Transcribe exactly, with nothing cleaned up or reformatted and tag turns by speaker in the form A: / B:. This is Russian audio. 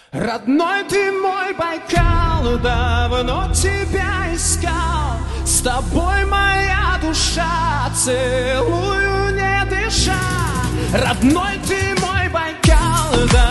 A: Родной ты мой Байкал, давно тебя искал. С тобой моя душа, целую не дыша. Родной ты мой Байкал, да.